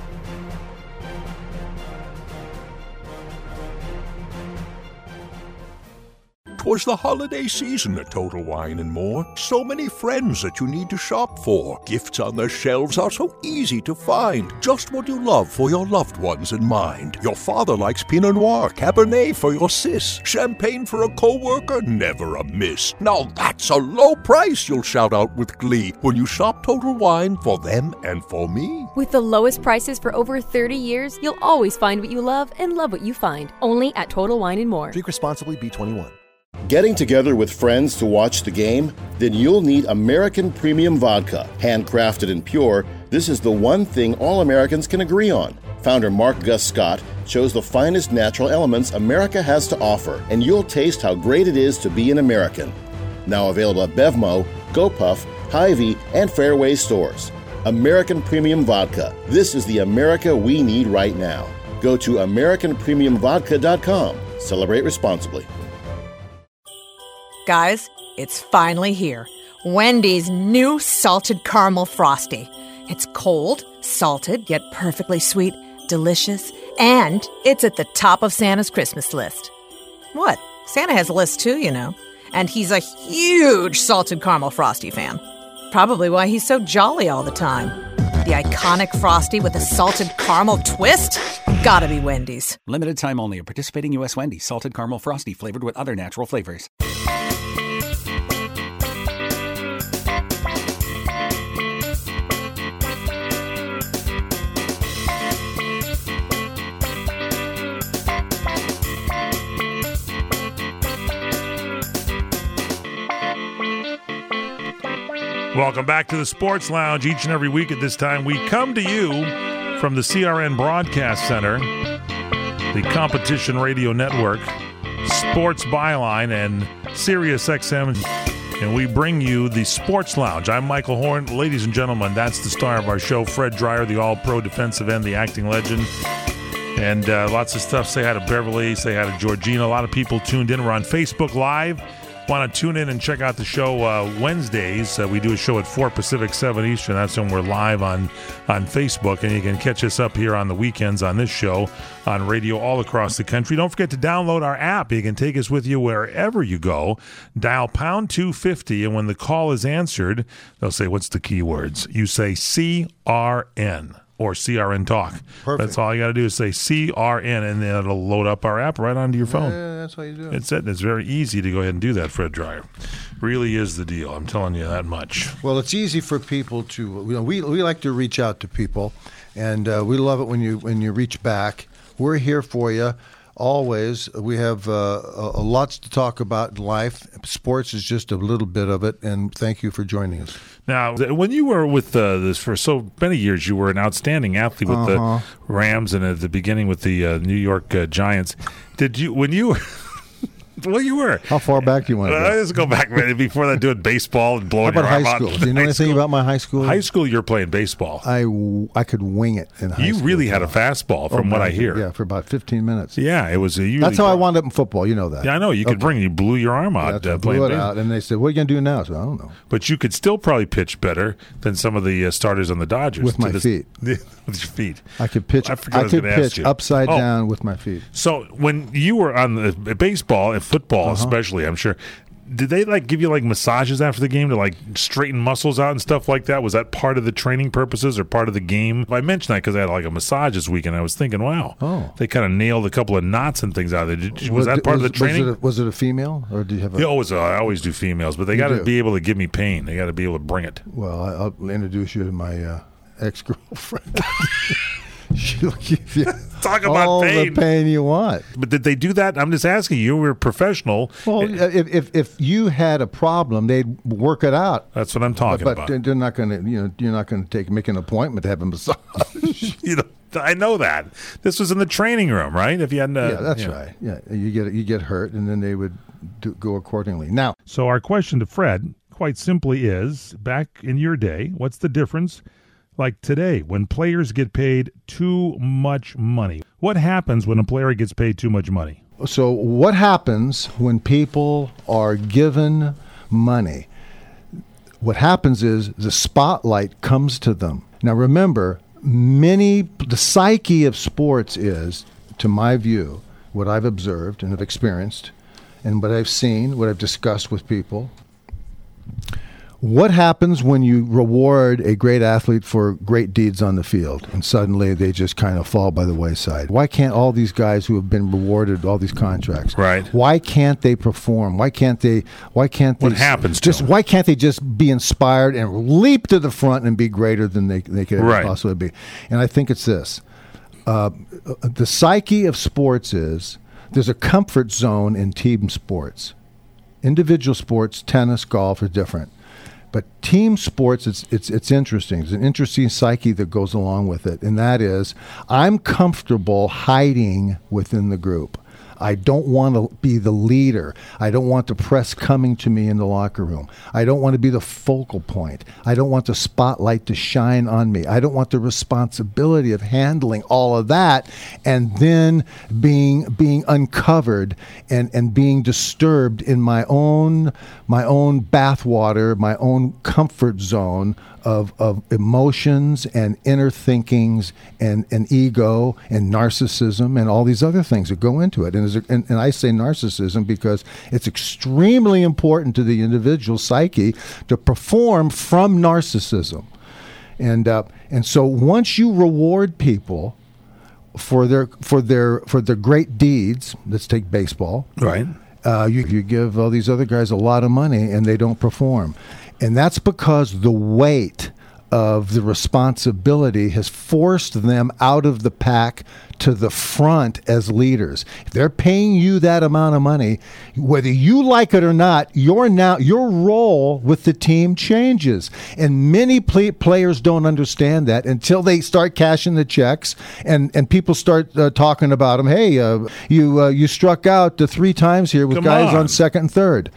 'Twas the holiday season at Total Wine & More. So many friends that you need to shop for. Gifts on their shelves are so easy to find. Just what you love for your loved ones in mind. Your father likes Pinot Noir, Cabernet for your sis. Champagne for a co-worker, never a miss. Now that's a low price you'll shout out with glee when you shop Total Wine for them and for me. With the lowest prices for over 30 years, you'll always find what you love and love what you find. Only at Total Wine & More. Drink responsibly, B21. Getting together with friends to watch the game? Then you'll need American Premium Vodka. Handcrafted and pure, this is the one thing all Americans can agree on. Founder Mark Gus Scott chose the finest natural elements America has to offer, and you'll taste how great it is to be an American. Now available at Bevmo, GoPuff, Hy-Vee, and Fairway stores. American Premium Vodka. This is the America we need right now. Go to AmericanPremiumVodka.com. Celebrate responsibly. Guys, it's finally here. Wendy's new Salted Caramel Frosty. It's cold, salted, yet perfectly sweet, delicious, and it's at the top of Santa's Christmas list. What? Santa has a list too, you know. And he's a huge Salted Caramel Frosty fan. Probably why he's so jolly all the time. The iconic Frosty with a salted caramel twist? Gotta be Wendy's. Limited time only at participating U.S. Wendy's. Salted Caramel Frosty flavored with other natural flavors. Welcome back to the Sports Lounge. Each and every week at this time, we come to you from the CRN Broadcast Center, the Competition Radio Network, Sports Byline, and Sirius XM, and we bring you the Sports Lounge. I'm Michael Horn. Ladies and gentlemen, that's the star of our show, Fred Dreyer, the all-pro defensive end, the acting legend. And lots of stuff. Say hi to Beverly, say hi to Georgina. A lot of people tuned in. We're on Facebook Live. Want to tune in and check out the show Wednesdays. We do a show at 4 Pacific, 7 Eastern. That's when we're live on Facebook. And you can catch us up here on the weekends on this show on radio all across the country. Don't forget to download our app. You can take us with you wherever you go. Dial pound 250, and when the call is answered, they'll say, what's the keywords? You say CRN. Or CRN Talk. Perfect. That's all you got to do is say CRN, and then it'll load up our app right onto your phone. Yeah, that's how you do it. It's it. It's very easy to go ahead and do that, Fred Dreyer. Really is the deal. I'm telling you that much. Well, it's easy for people to. We like to reach out to people, and we love it when you reach back. We're here for you. Always. We have lots to talk about in life. Sports is just a little bit of it, and thank you for joining us. Now, when you were with this for so many years, you were an outstanding athlete with the Rams, and at the beginning with the New York Giants. Did you, when you well, you were. How far back do you want to go? Let's go back before that, doing baseball and blowing How about your arm high out. school? Do you know anything about my high school? High school, you're playing baseball. I could wing it in high school. You really had a fastball, from what I hear. Yeah, for about 15 minutes. Yeah, it was. That's how I wound up in football. You know that. Yeah, I know. You could bring. You blew your arm out. I blew it out, and they said, "What are you going to do now?" So I don't know. But you could still probably pitch better than some of the starters on the Dodgers with my feet. With your feet, I could pitch. I could pitch upside down with my feet. So when you were on the baseball and football, especially, I'm sure, did they give you massages after the game to straighten muscles out and stuff like that? Was that part of the training purposes or part of the game? I mentioned that because I had a massage this weekend. I was thinking, wow, they kind of nailed a couple of knots and things out of there. Was that part of the training? Was it a female or do you have? I always do females, but they got to be able to give me pain. They got to be able to bring it. Well, I'll introduce you to my ex-girlfriend. She'll give you talk about all pain. The pain you want. But did they do that? I'm just asking you. You were a professional. Well, if you had a problem, they'd work it out. That's what I'm talking about. But they're not going to. You're not going to make an appointment to have a massage. I know that. This was in the training room, right? If you hadn't. Yeah, that's right. Yeah, you get hurt, and then they would go accordingly. Now, so our question to Fred, quite simply, is: back in your day, what's the difference? Like today, when players get paid too much money. What happens when a player gets paid too much money? So what happens when people are given money? What happens is the spotlight comes to them. Now remember, the psyche of sports is, to my view, what I've observed and have experienced, and what I've seen, what I've discussed with people. What happens when you reward a great athlete for great deeds on the field and suddenly they just kind of fall by the wayside? Why can't all these guys who have been rewarded all these contracts? Right. Why can't they perform? Why can't they What happens to them? Why can't they just be inspired and leap to the front and be greater than they could ever possibly be? And I think it's this. The psyche of sports is there's a comfort zone in team sports. Individual sports, tennis, golf are different. But team sports, it's interesting. There's an interesting psyche that goes along with it, and that is, I'm comfortable hiding within the group. I don't want to be the leader. I don't want the press coming to me in the locker room. I don't want to be the focal point. I don't want the spotlight to shine on me. I don't want the responsibility of handling all of that and then being uncovered and being disturbed in my own bathwater, my own comfort zone of emotions and inner thinkings and ego and narcissism and all these other things that go into it. And I say narcissism because it's extremely important to the individual psyche to perform from narcissism. And so once you reward people for their great deeds, let's take baseball. Right. You give all these other guys a lot of money and they don't perform. And that's because the weight of the responsibility has forced them out of the pack to the front as leaders. If they're paying you that amount of money, whether you like it or not, your role with the team changes. And many players don't understand that until they start cashing the checks and people start talking about them. Hey, you struck out 3 times here with guys on second and third,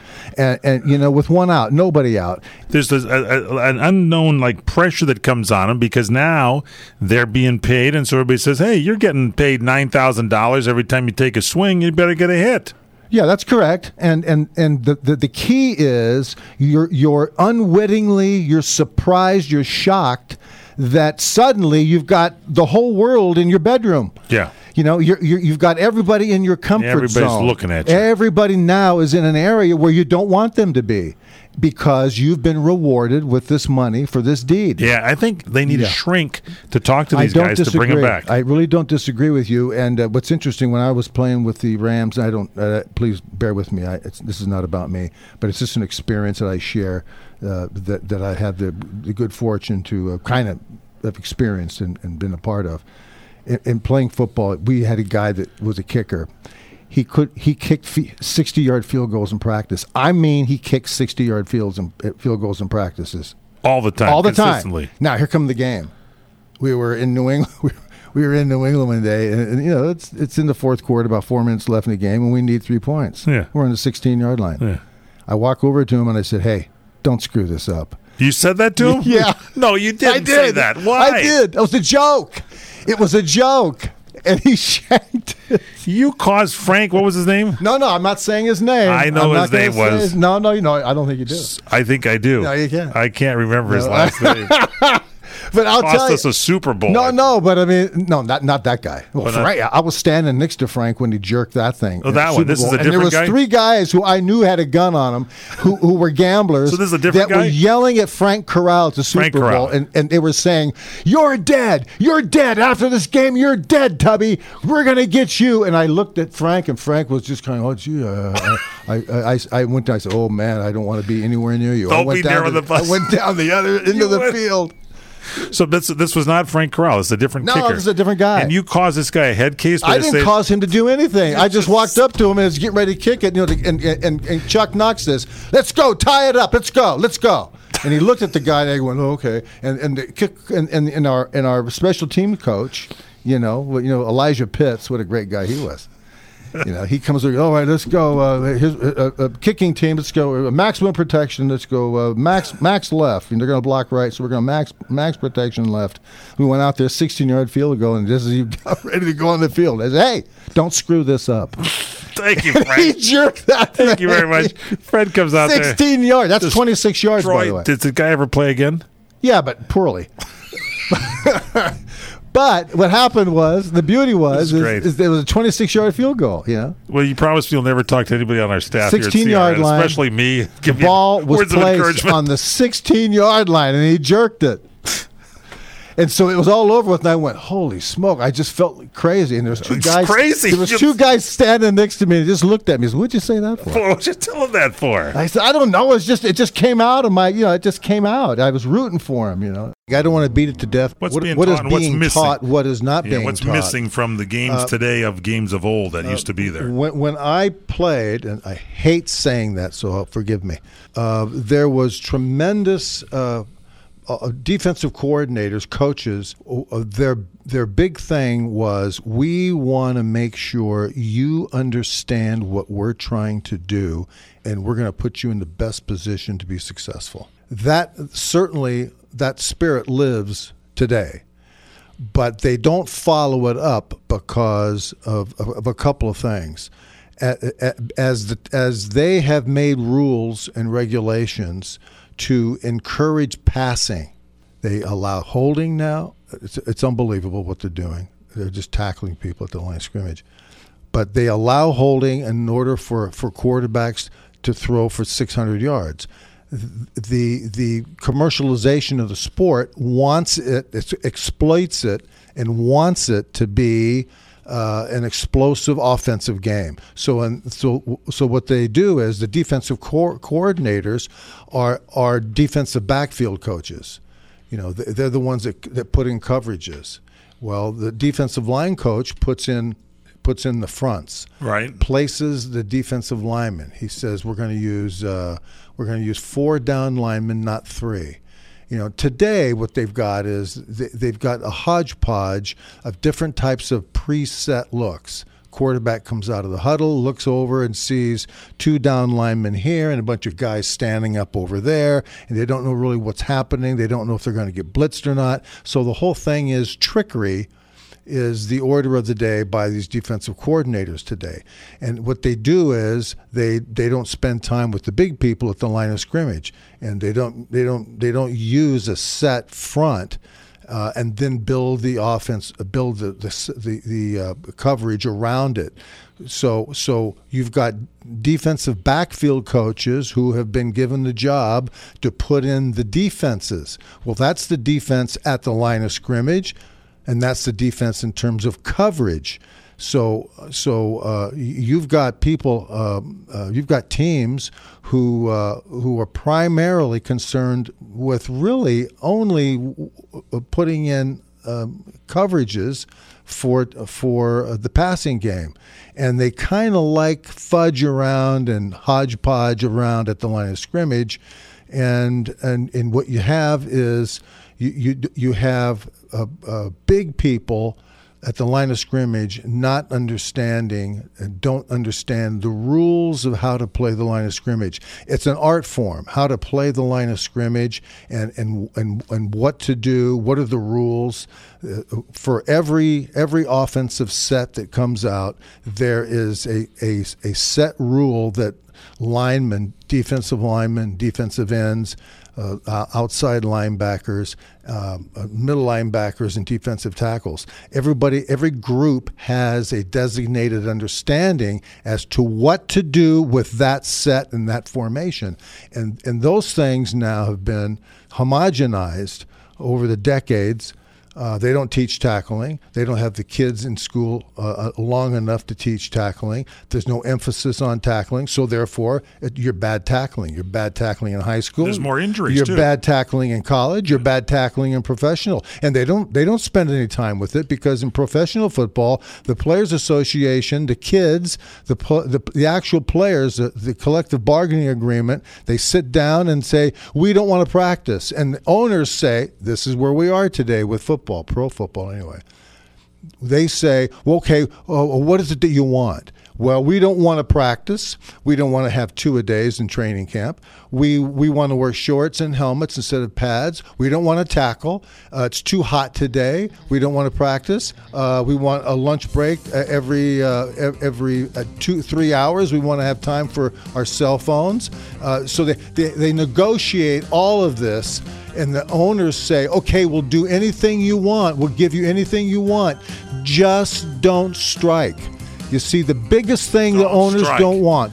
and with one out, nobody out. There's an unknown pressure that comes on them because now they're being paid, and so everybody says, "Hey, you're getting paid $9,000 every time you take a swing. You better get a hit." Yeah, that's correct. And the key is you're unwittingly, you're surprised, you're shocked that suddenly you've got the whole world in your bedroom. Yeah. You've got everybody in your comfort zone. Everybody's looking at you. Everybody now is in an area where you don't want them to be because you've been rewarded with this money for this deed. Yeah, I think they need to shrink to talk to these guys to bring them back. I really don't disagree with you. And what's interesting, when I was playing with the Rams, I don't. Please bear with me. This is not about me, but it's just an experience that I share that I had the good fortune to kind of have experienced and been a part of. In playing football, we had a guy that was a kicker. He kicked 60-yard field goals in practice. I mean, he kicked 60-yard field goals in practices all the time. All the consistently. time. Now here come the game. We were in New England. We were in New England one day, and it's in the fourth quarter, about 4 minutes left in the game, and we need 3 points. Yeah. We're on the 16-yard line. Yeah. I walk over to him and I said, "Hey, don't screw this up." You said that to him? Yeah. No, you didn't say that. Why? I did. It was a joke. It was a joke. And he shanked it. You caused Frank, what was his name? No, I'm not saying his name. I know his name was. No, I don't think you do. I think I do. No, you can't. I can't remember his last name. But I'll tell you, cost us a Super Bowl. No, but I mean, no, not that guy. Well, Frank, I was standing next to Frank when he jerked that thing. Oh, that one. This is a different guy? And there was 3 guys who I knew had a gun on them who were gamblers. So this is a different that guy? were yelling at Frank Corral at the Super Bowl, and they were saying, "You're dead. You're dead. After this game, you're dead, Tubby. We're going to get you." And I looked at Frank, and Frank was just kind of, "Oh, gee." I went down. I said, "Oh, man, I don't want to be anywhere near you." Don't be near the bus. I went down the other into the field. So this was not Frank Corral. It's a different kicker. No, this is a different guy. And you caused this guy a head case. I didn't cause him to do anything. I just walked up to him and was getting ready to kick it. And Chuck Knox says, "Let's go, tie it up. Let's go." And he looked at the guy and he went, "Oh, okay." And the kick and our special team coach, Elijah Pitts, what a great guy he was. He comes over, "All right, let's go. Here's a kicking team. Let's go. Maximum protection. Let's go. Max left. And they're going to block right, so we're going to max protection left." We went out there, 16-yard field goal, and just as he got ready to go on the field, I said, "Hey, don't screw this up." Thank you, Frank. He jerked that. Thank you very much. Fred comes out 16 yards. That's 26 yards, by the way. Did the guy ever play again? Yeah, but poorly. But what happened was, the beauty was, is there was a 26-yard field goal. Well, you promised you'll never talk to anybody on our staff 16-yard here at CRN, line, especially me. The ball was placed on the 16-yard line, and he jerked it. And so it was all over with, and I went, holy smoke. I just felt crazy. And there was two guys. Crazy. There was two guys standing next to me and just looked at me. He said, what'd you say that for? What'd you tell him that for? I said, I don't know. It just came out of my, it just came out. I was rooting for him, I don't want to beat it to death. What's what being is taught and what's being missing? taught, what is not being what's taught. missing from the games today of games of old that used to be there? When I played, and I hate saying that, so forgive me, there was tremendous defensive coordinators, coaches. Their big thing was, we want to make sure you understand what we're trying to do, and we're going to put you in the best position to be successful. That certainly, that spirit lives today, but they don't follow it up because of a couple of things. As they have made rules and regulations to encourage passing, they allow holding now. It's unbelievable what they're doing. They're just tackling people at the line of scrimmage. But they allow holding in order for quarterbacks to throw for 600 yards. The commercialization of the sport wants it exploits it, and wants it to be an explosive offensive game. So what they do is the defensive coordinators are defensive backfield coaches. They're the ones that put in coverages. Well, the defensive line coach puts in the fronts, right? Places the defensive linemen. He says we're going to use 4 down linemen, not 3. Today what they've got is they've got a hodgepodge of different types of preset looks. Quarterback comes out of the huddle, looks over and sees 2 down linemen here and a bunch of guys standing up over there, and they don't know really what's happening. They don't know if they're going to get blitzed or not. So the whole thing is trickery is the order of the day by these defensive coordinators today. And what they do is they don't spend time with the big people at the line of scrimmage, and they don't use a set front and then build the offense, build the coverage around it. So you've got defensive backfield coaches who have been given the job to put in the defenses. Well, that's the defense at the line of scrimmage, and that's the defense in terms of coverage. So you've got people, you've got teams who are primarily concerned with really only putting in coverages for the passing game, and they kind of like fudge around and hodgepodge around at the line of scrimmage, and what you have is you have big people at the line of scrimmage not understanding and don't understand the rules of how to play the line of scrimmage. It's an art form, how to play the line of scrimmage and what to do, what are the rules. For every offensive set that comes out, there is a set rule that linemen, defensive ends, outside linebackers, middle linebackers, and defensive tackles. Every group has a designated understanding as to what to do with that set and that formation. And those things now have been homogenized over the decades. They don't teach tackling. They don't have the kids in school long enough to teach tackling. There's no emphasis on tackling, so therefore you're bad tackling. You're bad tackling in high school. There's more injuries You're too. bad tackling in college. You're bad tackling in professional, and they don't spend any time with it because in professional football, the Players Association, the kids, the actual players, the collective bargaining agreement, they sit down and say we don't want to practice, and the owners say this is where we are today with football. Pro football anyway. They say, well, okay, what is it that you want? Well, we don't want to practice. We don't want to have 2-a-days in training camp. We want to wear shorts and helmets instead of pads. We don't want to tackle. It's too hot today. We don't want to practice. We want a lunch break every 2-3 hours. We want to have time for our cell phones. So they negotiate all of this, and the owners say, okay, we'll do anything you want. We'll give you anything you want. Just don't strike. You see, the biggest thing the owners don't want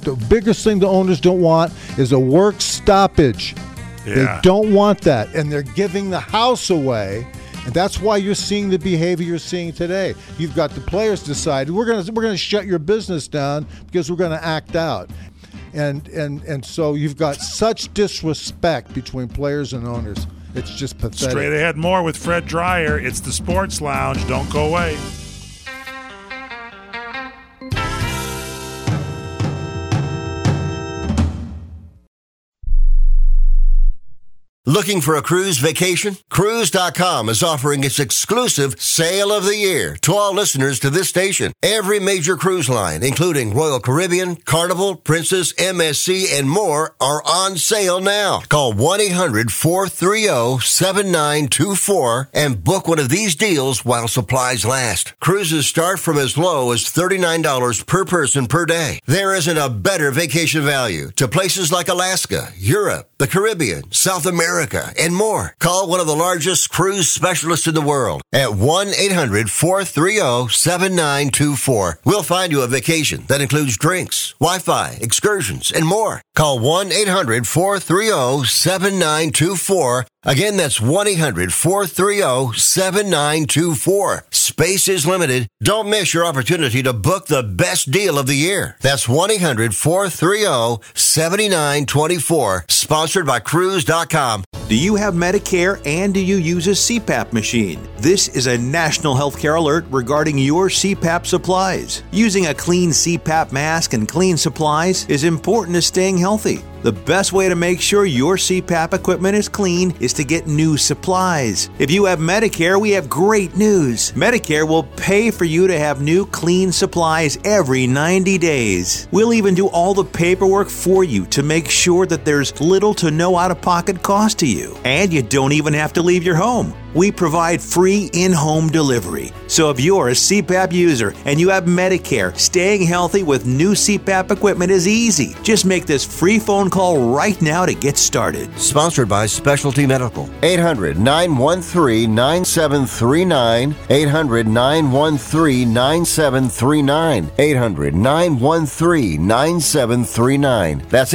is a work stoppage. Yeah. They don't want that, and they're giving the house away, And that's why you're seeing the behavior you're seeing today. You've got the players decide we're going to shut your business down because we're going to act out. And so you've got such disrespect between players and owners. It's just pathetic. Straight ahead more with Fred Dreyer. It's the Sports Lounge. Don't go away. Looking for a cruise vacation? Cruise.com is offering its exclusive Sale of the Year to all listeners to this station. Every major cruise line, including Royal Caribbean, Carnival, Princess, MSC, and more, are on sale now. Call 1-800-430-7924 and book one of these deals while supplies last. Cruises start from as low as $39 per person per day. There isn't a better vacation value to places like Alaska, Europe, the Caribbean, South America, and more. Call one of the largest cruise specialists in the world at 1-800-430-7924. We'll find you a vacation that includes drinks, Wi-Fi, excursions, and more. Call 1-800-430-7924. Again, that's 1-800-430-7924. Space is limited. Don't miss your opportunity to book the best deal of the year. That's 1-800-430-7924. Sponsored by Cruise.com. Do you have Medicare and do you use a CPAP machine? This is a national healthcare alert regarding your CPAP supplies. Using a clean CPAP mask and clean supplies is important to staying healthy. The best way to make sure your CPAP equipment is clean is to get new supplies. If you have Medicare, we have great news. Medicare will pay for you to have new clean supplies every 90 days. We'll even do all the paperwork for you to make sure that there's little to no out-of-pocket cost to you. And you don't even have to leave your home. We provide free in-home delivery. So if you're a CPAP user and you have Medicare, staying healthy with new CPAP equipment is easy. Just make this free phone call right now to get started. Sponsored by Specialty Medical. 800-913-9739. 800-913-9739. 800-913-9739. That's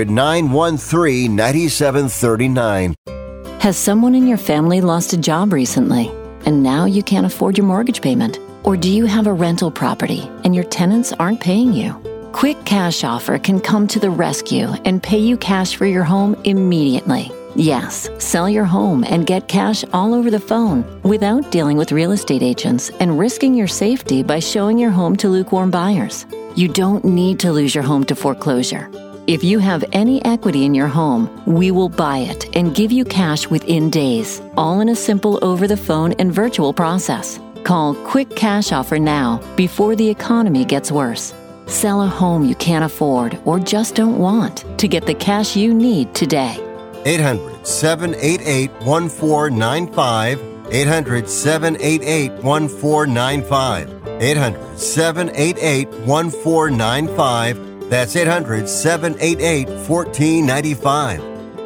800-913-9739. Has someone in your family lost a job recently, and now you can't afford your mortgage payment? Or do you have a rental property and your tenants aren't paying you? Quick Cash Offer can come to the rescue and pay you cash for your home immediately. Yes, sell your home and get cash all over the phone without dealing with real estate agents and risking your safety by showing your home to lukewarm buyers. You don't need to lose your home to foreclosure. If you have any equity in your home, we will buy it and give you cash within days, all in a simple over-the-phone and virtual process. Call Quick Cash Offer now before the economy gets worse. Sell a home you can't afford or just don't want to get the cash you need today. 800-788-1495. 800-788-1495. 800-788-1495. That's 800-788-1495.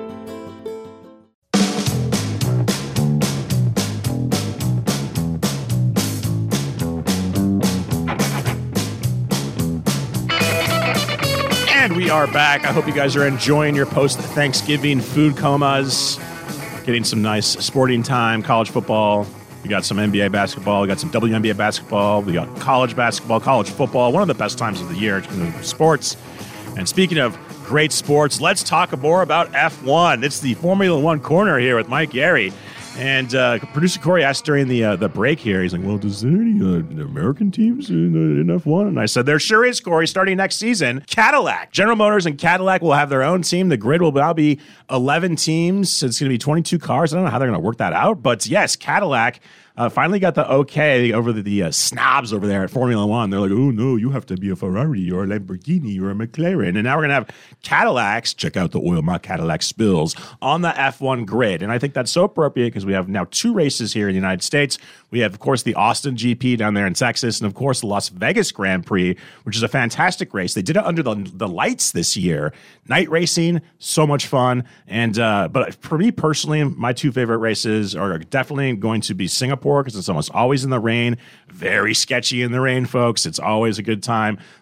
And we are back. I hope you guys are enjoying your post-Thanksgiving food comas, getting some nice sporting time, college football. We got some NBA basketball. We got some WNBA basketball. We got college basketball, college football. One of the best times of the year in sports. And speaking of great sports, let's talk more about F1. It's the Formula One corner here with Mike Yeri. And producer Corey asked during the break here, he's like, well, does there any American teams in F1? And I said, there sure is, Corey, starting next season. Cadillac. General Motors and Cadillac will have their own team. The grid will now be 11 teams. It's going to be 22 cars. I don't know how they're going to work that out. But yes, Cadillac finally got the okay over the snobs over there at Formula One. They're like, oh, no, you have to be a Ferrari or a Lamborghini or a McLaren. And now we're going to have Cadillacs, check out the oil my Cadillac spills, on the F1 grid. And I think that's so appropriate because we have now 2 races here in the United States. We have, of course, the Austin GP down there in Texas, and, of course, the Las Vegas Grand Prix, which is a fantastic race. They did it under the lights this year. Night racing, so much fun. And but for me personally, my 2 favorite races are definitely going to be Singapore, because it's almost always in the rain. Very sketchy in the rain, folks. It's always a good time.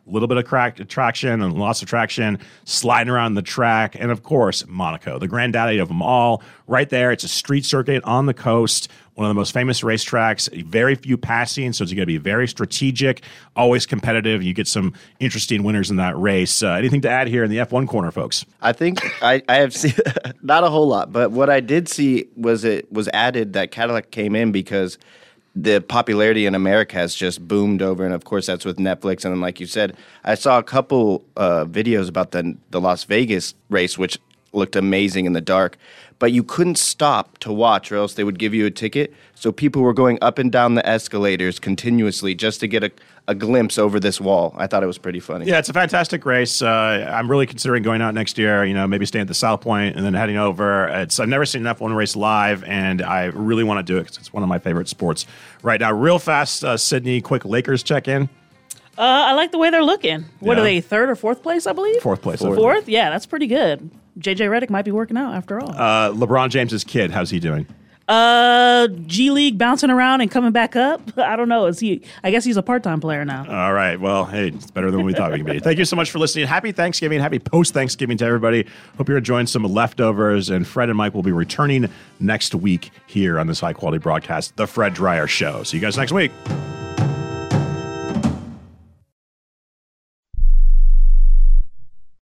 a little bit of traction and lots of traction, sliding around the track. And, of course, Monaco, the granddaddy of them all. Right there, it's a street circuit on the coast, one of the most famous racetracks, very few passing, so it's going to be very strategic, always competitive. You get some interesting winners in that race. Anything to add here in the F1 corner, folks? I think I have seen not a whole lot, but what I did see was it was added that Cadillac came in because the popularity in America has just boomed over, and of course that's with Netflix. And then, like you said, I saw a couple videos about the Las Vegas race, which looked amazing in the dark, but you couldn't stop to watch or else they would give you a ticket. So people were going up and down the escalators continuously just to get a glimpse over this wall. I thought it was pretty funny. Yeah, it's a fantastic race. I'm really considering going out next year, maybe staying at the South Point and then heading over. I've never seen an F1 race live, and I really want to do it because it's one of my favorite sports right now. Real fast, Sydney, quick Lakers check-in. I like the way they're looking. What are they, third or fourth place, I believe? Fourth place. Fourth? Yeah, that's pretty good. JJ Redick might be working out after all. LeBron James's kid, how's he doing? G League bouncing around and coming back up. I don't know. I guess he's a part-time player now. All right. Well, hey, it's better than we thought we could be. Thank you so much for listening. Happy Thanksgiving. Happy post-Thanksgiving to everybody. Hope you're enjoying some leftovers. And Fred and Mike will be returning next week here on this high-quality broadcast, The Fred Dryer Show. See you guys next week.